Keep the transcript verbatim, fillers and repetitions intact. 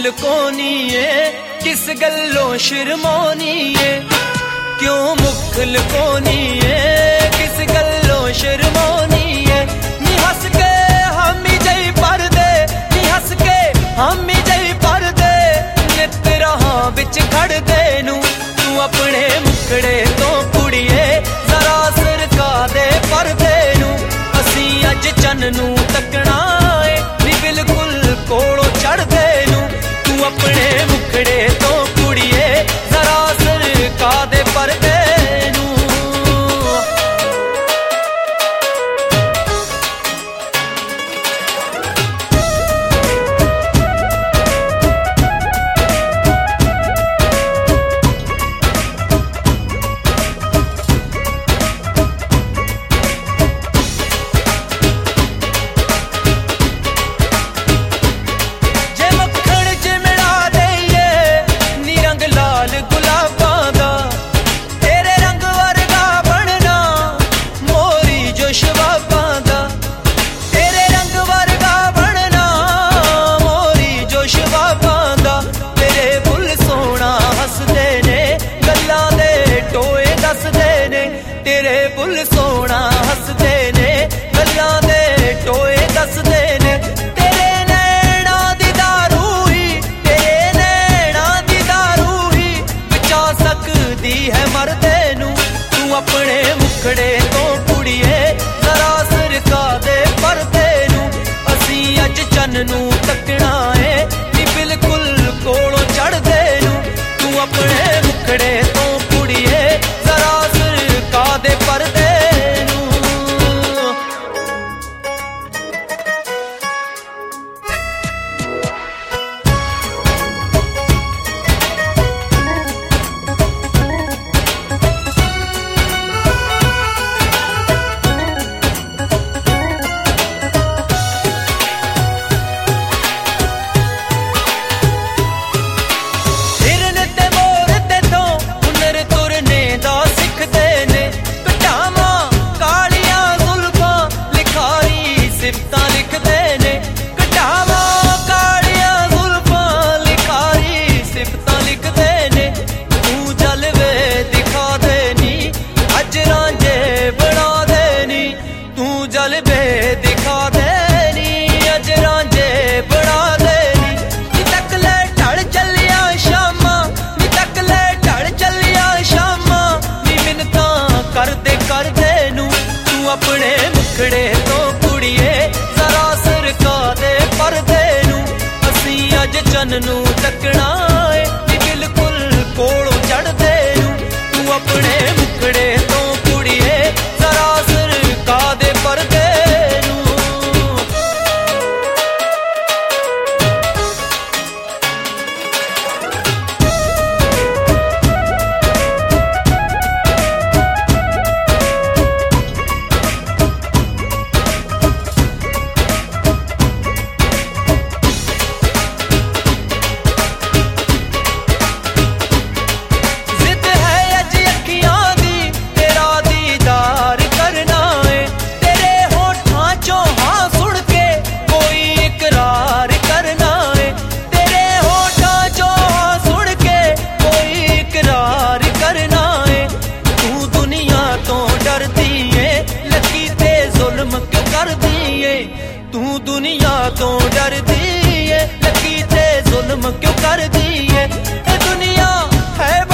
लुकोनी है, किस गल्लों शर्मानी है, क्यों मुख लुकोनी है, किस गल्लों शर्मानी है। नी हस के हम ही जई पर दे, नी हस के हम ही जई पर दे, नित रहां विच खड़ दे नू तू अपने मुखड़े तो कुड़िए जरा सरका दे परदे नू। असी अज चन नू तकना है नी बिल्कुल कोलों चढ़ दे नू तू अपने मुखड़े तो कुड़िए जरा सरका दे परदे नू। तेरे बुल सोना हसदे ने गल्लां दे टोए दसदे ने, तेरे नैना दी दारू ही, तेरे नैना दी दारू ही बचा सकदी है मरदे नू तू अपने मुखड़े तो कुड़िए जरा सरका दे परदे नू। असी अज चन नू तकना है नी बिल्कुल कोलों चढ़ दे नू तू अपने मुखड़े तो कुड़िए जरा सरका दे परदे नू। जलवे दिखा देनी अज रांझे बना देनी, नी तक ले ढल चलिया शामा, नी तक ले ढल चलिया शामा, नी मिन्नतां करदे करदे नू तू अपने मुखड़े तो कुड़िए जरा सरका दे परदे नू। असी अज चन नू तकना है नी बिल्कुल कोलों चढ़ दे नू तू अपने मुखड़े तो कुड़िए जरा सरका दे परदे। तू दुनिया तो डरदी है, लकी ते जुल्म क्यों कर दी है, ए दुनिया है